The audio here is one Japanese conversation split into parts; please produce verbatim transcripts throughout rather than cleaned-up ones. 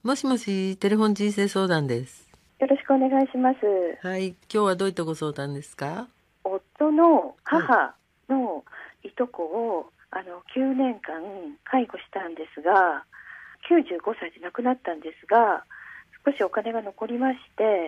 もしもし、テレフォン人生相談です。 よろしくお願いします。 はい、今日はどういったご相談ですか？ 夫のはい。 母のいとこをあのきゅうねんかん介護したんですが、きゅうじゅうごさいで亡くなったんですが、少しお金が残りまして、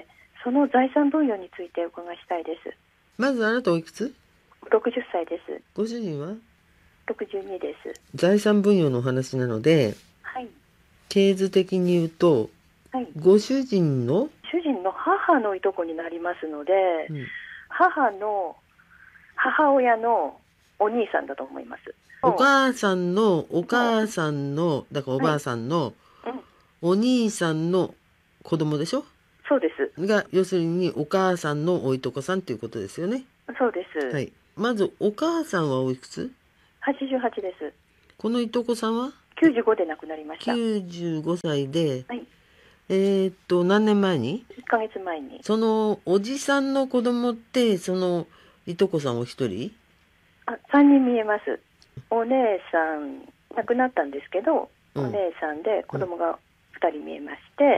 その財産分与についてお伺いしたいです。 まずあなたおいくつ？ ろくじゅっさいです。 ご主人は？ ろくじゅうにです。 財産分与のお話なので、 はい。 経図的に言うと、 はい。 ご主人の、 主人の母のいとこになりますので、 うん、 母の母親のお兄さんだと思います。 お母さんのおの母さんの、だからおはい。 ばあさんのうん。 お兄さんの子供でしょ？ そうです。 が、要するにお母さんのおいとこさんっていうことですよね。 そうです。 はい。まずお母さんはおいくつ？ はちじゅうはちです。 このいとこさんはきゅうじゅうごで亡くなりました。 きゅうじゅうごさいで、 はい。 えーっと、何年前に？ いっかげつまえに。 そのおじさんの子供ってそのいとこさんお一人？ あ、さんにん見えます。お姉さん、亡くなったんですけど、おうん姉さんで子うん供がふたり見えまして、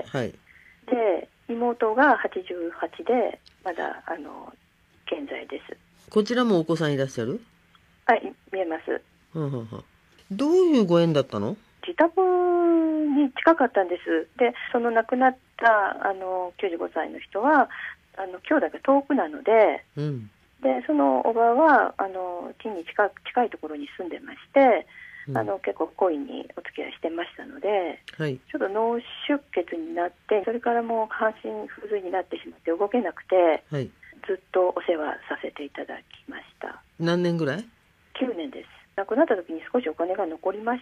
はいで、妹がはちじゅうはちで、まだ、あの、健在です。 こちらもお子さんいらっしゃる？ はい、見えます。 はんはんはんどういうご縁だったの？ 自宅に近かったんです。で、その亡くなったあのきゅうじゅうごさいの人は、あの兄弟が遠くなので、 うんでそのおばはあの地に近近いところに住んでまして、 うんあの結構恋にお付き合いしてましたので、 はいちょっと脳出血になって、それからもう半身不随になってしまって動けなくて、 はいずっとお世話させていただきました。 何年ぐらい？ きゅうねんです。亡くなった時に少しお金が残りまして、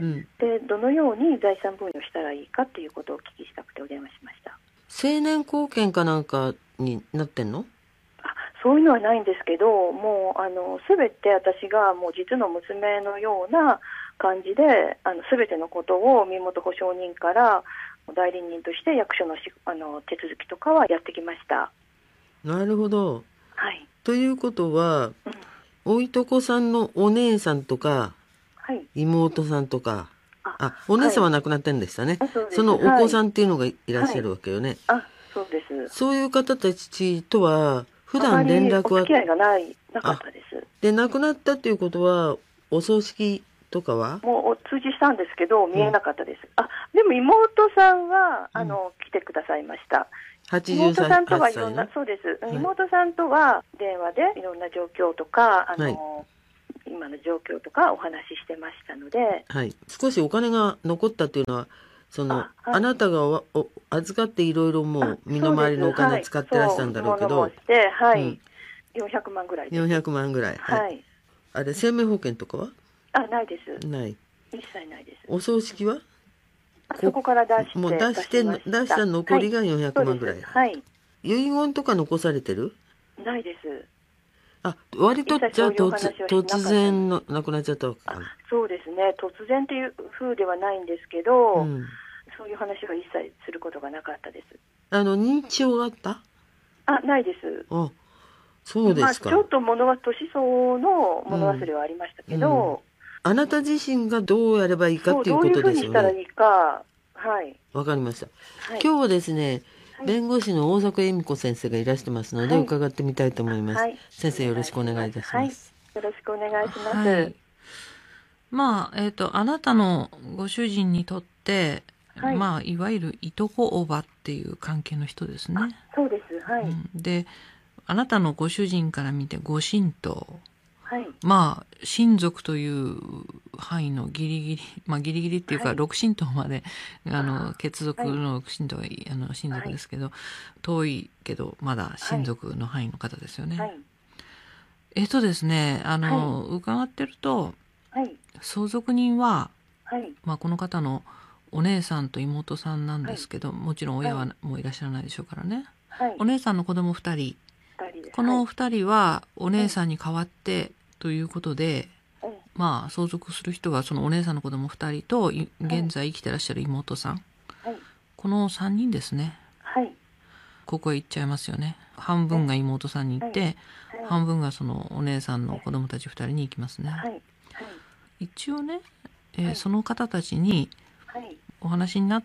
うんでどのように財産分与したらいいかっていうことをお聞きしたくてお電話しました。 成年後見かなんかになってんの？ あ、そういうのはないんですけど、もうあの全て私がもう実の娘のような感じで、あの全てのことを身元保証人から代理人として役所のしあの手続きとかはやってきました。 なるほど。 はい。 ということはうん。 おいとこさんのお姉さんとかはい。 妹さんとか、 あ、 あ、お姉はい。 さんは亡くなってんでしたね。 あ、そうです。 そのおはい。 子さんっていうのがいらっしゃはい。 るわけよね。 あ、そうです。 そういう方たちとは普あま段連りお絡は？ 付き合いがないなかっあ、 たです。 で亡くなったっていうことはお葬式とかは？ もうお通じしたんですけど見えうんなかったです。あ、でも妹さんはあうんの来てくださいました。妹さんとはちじゅうはちはいろんな、 歳の。 そうです。 はい妹さんとは電話でいろんな状況とか、あはいの今の状況とかお話ししてましたので、 はい。少しお金が残ったっていうのはそのあ、はい。 あなたがおお預かっていろいろもあ、 う身そうです。 の回りのお金はい。 使ってらしたんだそう、 ろうけど、 物申して、はい。 うん、 よんひゃくまんぐらいです。 よんひゃくまんぐらい。はい。 はい。 あれ生命保険とかは？ あ、ないです。 ない。 一切ないです。 お葬式は？ あ、そここから出してもう出して出しまし出したた。はい。 残りが400 そうです。 万ぐらい。 はい。 遺言とか残されてる？ ないです。 あ、割と一切そういうおじゃあ突話はしなか突ったんです。 然の亡くなっちゃったわけあ、 かな。 そうですね。突然っていう風ではないんですけど、 うん。 そういう話は一切することがなかったです。 あの認知症があった？ あ、ないです。 あ、そうでまあ、 すか。 ちょっと物は年相応のう物忘れん。 はありましたうん。 けど、 あなた自身がどうやればいいかっそう、 ていうことどういうふうですよね。 にしたらいいか、はい、 わかりました。 はい、 今日はですね、 はい、 弁護士の大迫恵美子先生がいらしてますのではい、 伺ってみたいと思います。 はい、 先生よろお願いししくお願いいます。はい、 たします。 よろしくお願いします。 はい。まあ、えっと、あなたのご主人にとって、 はい、 まあ、いわゆるいとこおばっていう関係の人ですね。 そうです。はい、 うん、で、あなたのご主人から見てご神道。 はい、 まあ、親族という範囲のギリギリ、まあギリギリっていうか、 はい、 六神道まで、あの、 あ、 血族はい、 の神道が、あの、親はい、 族ですけど、遠いけど、まだ親はい、 族の範囲の方ですよね。 はい、 えっとですね、あはい、 の、伺ってると、 はい、 相続人は、 はい、 まあ、この方のお姉さんと妹さんなんはい、 ですけど、もちろん親はもういらっしゃらないでしょうからね。 はい、 お姉さんの子供ふたり。 二人です。 このはい、 ふたりはおうん、 姉さんに代わってということで、 うん、 まあ相続する人はそのお姉さんの子供ふたりといはい、 現在生きてらっしゃる妹さん。 はい、 このさんにんですね。 はい、 ここへ行っちゃいますよね。半分が妹さんに行って、 はい、 半分がそのお姉さんの子供たちふたりに行きますね。 はい、はい、 一応ね、えーはい、 その方たちにはい、 お話になって、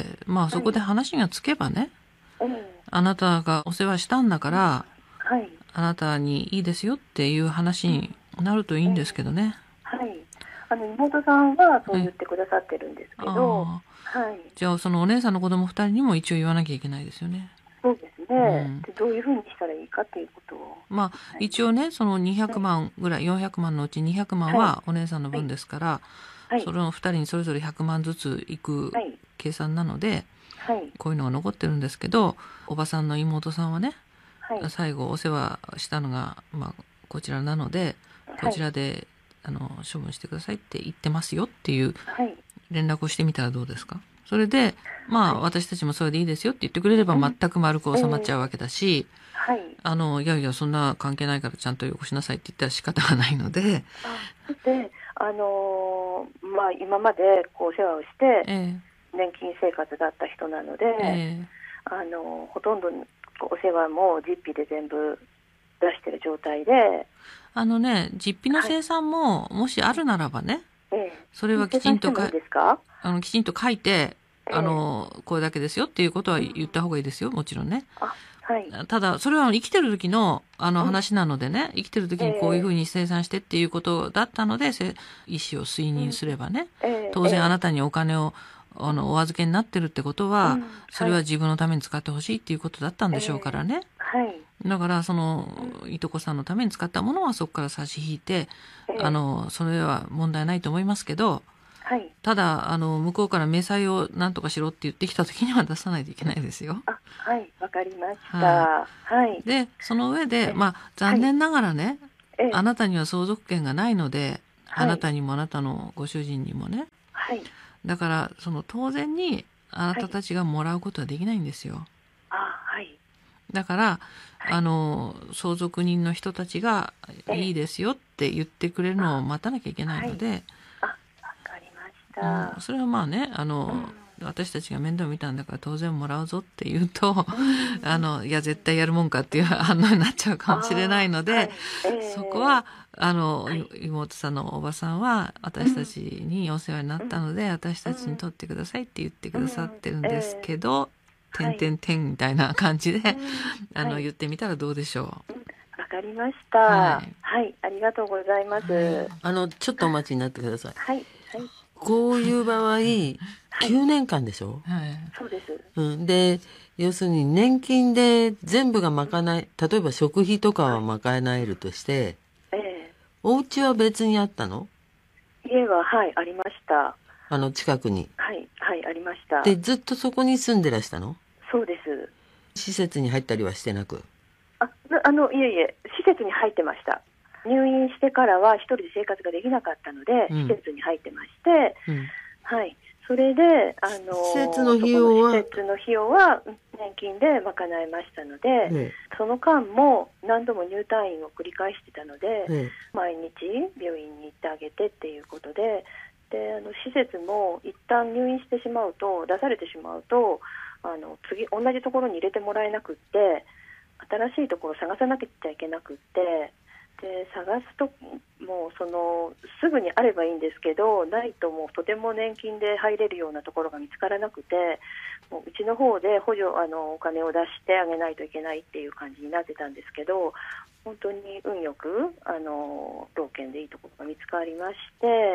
まあそこで話がつけばね、 ええ、 あなたがお世話したんだから、 はい。 あなたにいいですよっていう話になるといいんですけどね。 はい。あの、妹さんはそう言ってくださってるんですけど、 ああ、 はい。 じゃあそのお姉さんの子供ふたりにも一応言わなきゃいけないですよね。 そうですうね。 ん。 で、どういうふうにしたらいいかっていうことを。 まあ一応ね、そのにひゃくまんぐらい、よんひゃくまんのうちにひゃくまんはお姉さんの分ですから、 はい。 それのふたりにそれぞれひゃくまんずついくはい。 計算なので、 はい。 こういうのが残ってるんですけど、おばさんの妹さんはね、 はい。 最後お世話したのが、まあ、こちらなので、こちらで、あの処分してくださいって言ってますよっていうはい。 連絡をしてみたらどうですか。それでまあ、 はい、 私たちもそれでいいですよって言ってくれれば全く丸く収まっちゃうわけだし、 はい。 あのいやいやそんな関係ないからちゃんとよこしなさいって言ったら仕方がないので、 あ、で、あのーまあ今までこうお世話をしてえ年金生活だった人なので、 ええあのほとんどお世話も実費で全部出してる状態で、 あのね、実費の生産ももしあるならばね、 ええ、 それはきちんと生産してもいかいですか？ あのきちんと書いて、 ええ、 あのこれだけですよっていうことは言った方がいいですよ、もちろんね。 あ、はい。 ただそれは生きてる時のあのうん、 話なのでね、生きてる時にこういうふうに生産してっていうことだったので、せ意思を推認すればね、 ええ、 当然あなたにお金をあのお預けになってるってことは、 うん、 それは自分のために使ってほしいっていうことだったんでしょうからね。 はい。 だからそのいとこさんのために使ったものはそこから差し引いて、 ええ、 あのそれは問題ないと思いますけど、 はい。 ただあの向こうから明細を何とかしろって言ってきた時には出さないといけないですよ。 あ、はい、わかりました。 ははい。 でその上えで、 え、 まあ残念ながらね、 ええ、 あなたには相続権がないので、 はい、 あなたにもあなたのご主人にもね、 はい。 だからその当然にあなたたちがもらうことはできないんですよ。 あ、はい。 だから、 はい、 あの相続人の人たちがええ、 いいですよって言ってくれるのを待たなきゃいけないので、 あ、わかりましうた。 ん、それはまあね、あの、 うん、 私たちが面倒見たんだから当然もらうぞって言うと、 うん、 あのいや絶対やるもんかっていう反応になっちゃうかもしれないので、 はい、ええ、 そこはあの、 はい、 妹さんのおばさんは私たちにお世話になったので、私たちに取ってくださいって言ってくださってるんですけど、てんてんてんみたいな感じで、あの、 はい、 言ってみたらどうでしょう。 わかりました。 ははい、ありがとうございます。 はいあのちょっとお待ちになってください。 はい、はい、 こういう場合きゅうねんかんでしょ、 はいそうです。 うん、で要するに年金で全部が賄え、例えば食費とかは賄えるとして、 ええ、 お家は別にあったの？ 家は、はい、ありました。 あの近くに。 はい、はい、ありました。 でずっとそこに住んでらしたの？ そうです。 施設に入ったりはしてなく。 あ、なあの、いえいえ、施設に入ってました。入院してからは一人で生活ができなかったので、 うん、 施設に入ってまして、 うん、 はい。それで、あの、 施設の費用は施設の費用は年金で賄えましたので、 ええ、 その間も何度も入退院を繰り返してたので、 ええ、 毎日病院に行ってあげてっていうことで、で、あの施設も一旦入院してしまうと、出されてしまうと、あの次同じところに入れてもらえなくって、新しいところを探さなきゃいけなくって、で探すともうそのすぐにあればいいんですけど、ないともうとても年金で入れるようなところが見つからなくて、もううちの方で補助あのお金を出してあげないといけないっていう感じになってたんですけど、本当に運よくあの老健でいいところが見つかりまして、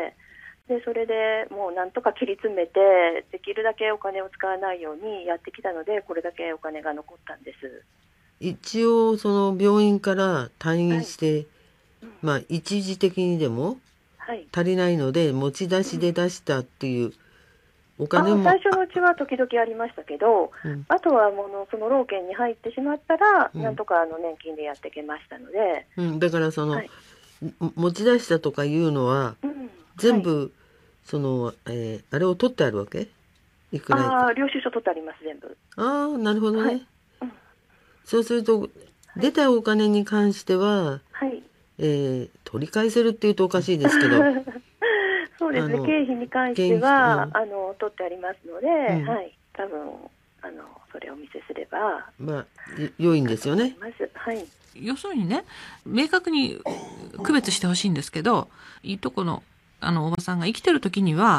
でそれでもうなんとか切り詰めてできるだけお金を使わないようにやってきたので、これだけお金が残ったんです。 一応その病院から退院して、はい、まあ一時的にでも足りないので持ち出しで出したっていうお金も、 あ、最初のうちは時々ありましたけど、うん、あとはもうその老健に入ってしまったら、うん、なんとかあの年金でやっていけましたので、 うん、だからその、はい、持ち出したとかいうのは、うん、全部、はい、その、えー、あれを取ってあるわけ？いくらいくら。 ああ、領収書取ってあります全部。 ああ、なるほどね。はい、 うん、 そうすると出たお金に関しては、 はい、 えー、取り返せるっていうとおかしいですけどそうですね、経費に関しては、うん、あの取ってありますので、うん、はい、多分あのそれをお見せすればまあ良いんですよね。 はい、 要するにね、明確に区別してほしいんですけど、いいとこのあのおばさんが生きてる時には、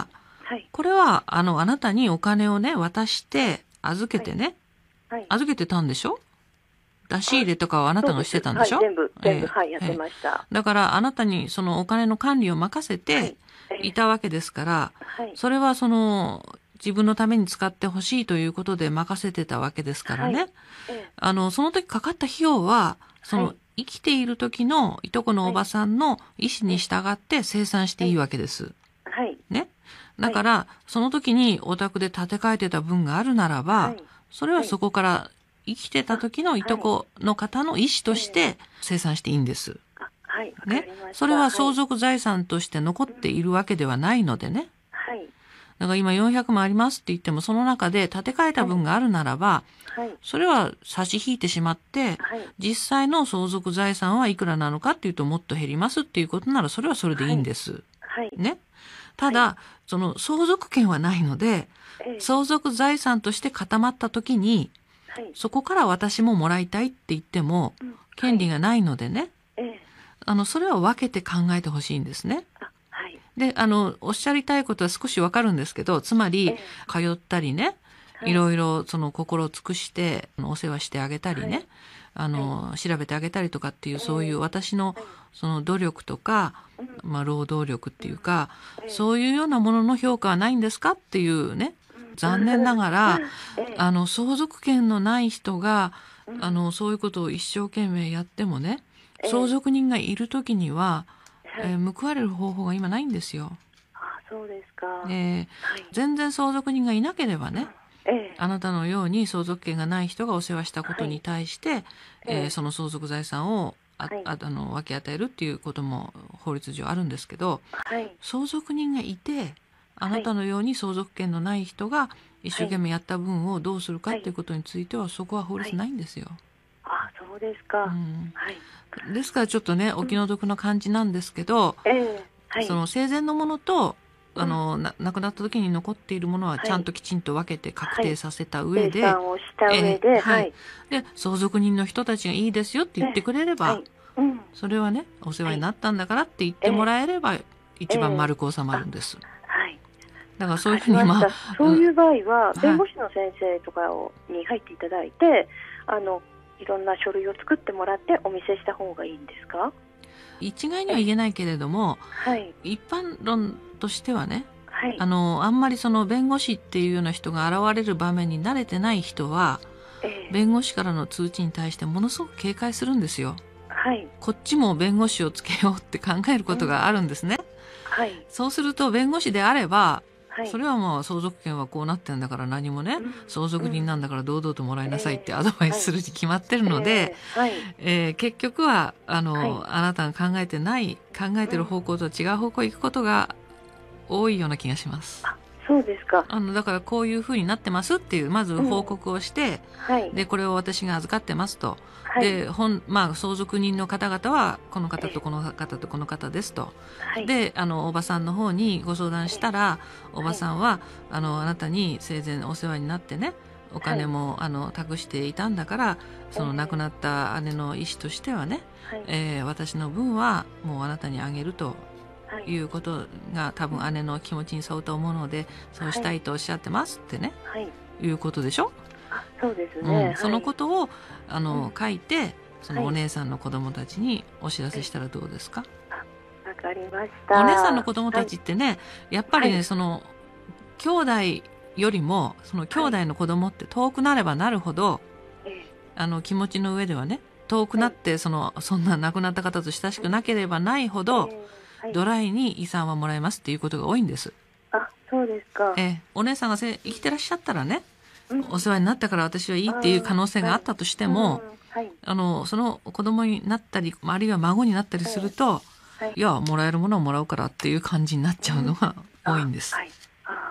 はい、 これはあのあなたにお金をね渡して預けてね、 はいはい、 預けてたんでしょ。出し入れとかはあなたがしてたんでしょ。 はい、全部全部、 えー、 はい、やってました。 だからあなたにそのお金の管理を任せていたわけですから、 はい、 それはその自分のために使ってほしいということで任せてたわけですからね、 はい、 あのその時かかった費用はその、はい、生きている時のいとこのおばさんの意思に従って清算していいわけです。 はい。 ね。だから、はい、その時にお宅で建て替えてた分があるならば、はい、それはそこから生きてた時のいとこの方の意思として清算していいんです。 はい。 ね。それは相続財産として残っているわけではないのでね。 はい。 だから今よんひゃくまんありますって言っても、その中で建て替えた分があるならば、はい、それは差し引いてしまって、はい、実際の相続財産はいくらなのかっていうともっと減りますっていうことならそれはそれでいいんです。 はい、 ね。ただ、はい、その相続権はないので、ええ、相続財産として固まった時に、はい、そこから私ももらいたいって言っても、うん、権利がないのでね、はい、あのそれは分けて考えてほしいんですね。で、あの、おっしゃりたいことは少しわかるんですけど、つまり、通ったりね、いろいろその心を尽くしてお世話してあげたりね、はい、あの、はい、調べてあげたりとかっていうそういう私のその努力とか、まあ労働力っていうか、そういうようなものの評価はないんですかっていうね、残念ながら、あの、相続権のない人が、あの、そういうことを一生懸命やってもね、相続人がいるときには、えー、報われる方法が今ないんですよ。 あ、そうですか。 えーはい、全然相続人がいなければね、えー、あなたのように相続権がない人がお世話したことに対して、はいえー、その相続財産をあ、はい、ああの分け与えるっていうことも法律上あるんですけど、はい、相続人がいてあなたのように相続権のない人が一生懸命やった分をどうするかっていうことについてはそこは法律ないんですよ。 あ、そうですか。 うんはいですからちょっとねお気の毒な感じなんですけど、うんえーはい、その生前のものとあの、うん、な亡くなった時に残っているものはちゃんときちんと分けて確定させた上で、 はいはい、計算をした上で、 えーはい、で相続人の人たちがいいですよって言ってくれれば、えーはいうん、それはねお世話になったんだからって言ってもらえれば、えー、一番丸く収まるんです。 えーはい、 だからそういうふうにまあそういう場合は弁護士の先生とかに入っていただいて、あのいろんな書類を作ってもらってお見せした方がいいんですか？ 一概には言えないけれども、はい、一般論としてはね、はい、あのあんまりその弁護士っていうような人が現れる場面に慣れてない人は、えー、弁護士からの通知に対してものすごく警戒するんですよ。はい、こっちも弁護士をつけようって考えることがあるんですね。うんはい、そうすると弁護士であればそれはもう相続権はこうなってんだから何もね、うん、相続人なんだから堂々ともらいなさいってアドバイスするに決まってるので、えーはいえー、結局はあの、はい、あなたが考えてない考えてる方向と違う方向に行くことが多いような気がします。 あ、そうですか。 あのだからこういうふうになってますっていうまず報告をして、うんはい、でこれを私が預かってますと。はい、で本まあ、相続人の方々はこの方とこの方とこの方ですと、はい、であのおばさんの方にご相談したら、おばさんは、はい、あのあなたに生前お世話になってねお金も、はい、あの託していたんだからその亡くなった姉の意思としてはね、はいえー、私の分はもうあなたにあげるということが多分姉の気持ちに沿うと思うのでそうしたいとおっしゃってますってね、はい、いうことでしょ。 そうですね、 うん、そのことをあの、うん、書いてそのお姉さんの子供たちにお知らせしたらどうですか？ わ、はい、かりました。 お姉さんの子供たちってね、はい、やっぱりね、はい、その兄弟よりもその兄弟の子供って遠くなればなるほど、はい、あの気持ちの上ではね遠くなって、はい、そのそんな亡くなった方と親しくなければないほど、はい、ドライに遺産はもらえますっていうことが多いんです。 あ、そうですか。 えー、お姉さんがせ生きてらっしゃったらねお世話になったから私はいいっていう可能性があったとしても、はいはい、あのその子供になったりあるいは孫になったりすると、はい、いやもらえるものはもらうからっていう感じになっちゃうのが多いんです。わ、はい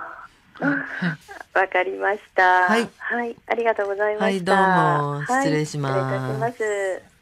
はい、かりました。はい、はい、ありがとうございました。 はい、どうも失礼します。 はい、失礼いたします。